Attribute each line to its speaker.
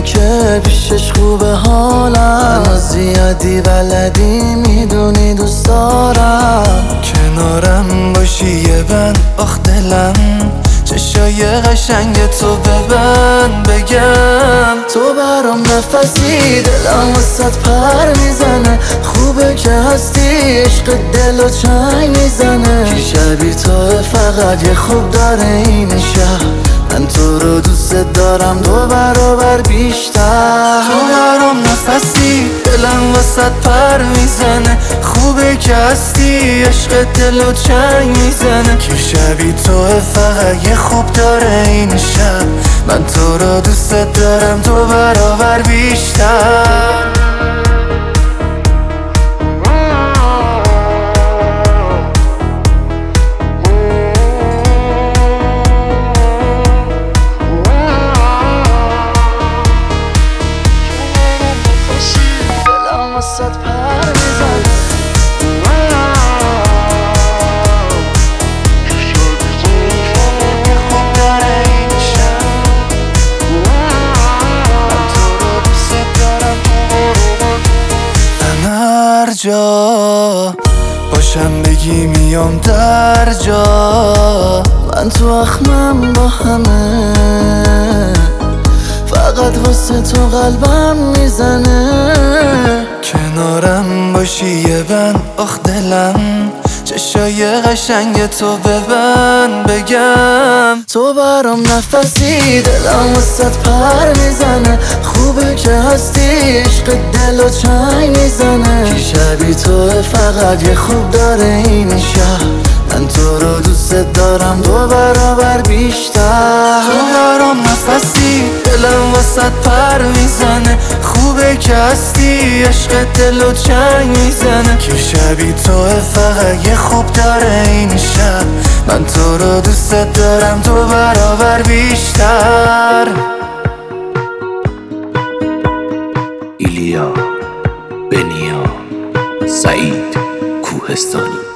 Speaker 1: میدونی که پیشش خوبه حالم، منو زیادی بلدی میدونی دوست دارم. کنارم باشی یه بند آخ دلم، چشای قشنگ تو ببند بگم تو برام نفسی، دلم وسط پر میزنه. خوبه که هستی، عشق دل و چنگ میزنه. کی شبیه تو فقط یه خوب داره این شهر، من تو رو دوست دارم 2 برابر بیشتر. تو برام نفسی، دلم وسط پر میزنه. خوبه که هستی، عشق دل و چنگ میزنه. کی شبیه تو فقط یه خوب داره این شب، من تو رو دوست دارم 2 برابر بیشتر. وسط پر میزنه. خوب داره این شب، من تو رو دوست دارم. من هر جا باشم بگی میام در جا، من تو اخمم با همه، فقط واسه تو قلبم میزنه. کنارم باشی یه بند آخ دلم، چشای قشنگ تو ببند بگم تو برام نفسی، دلم وسط پر میزنه. خوبه که هستی، عشق دل و چنگ میزنه. کی شبیه تو فقط یه خوب داره این شهر، من تو رو دوست دارم 2 برابر بیشتر. تو برام نفسی، دلم وسط پر میزنه. خوبه که هستی، عشق دل و چنگ میزنه. کی شبیه تو فقط یه خوب داره این شب، من تو رو دوست دارم 2 برابر بیشتر.
Speaker 2: ایلیا، بنیا، سعید کوهستانی.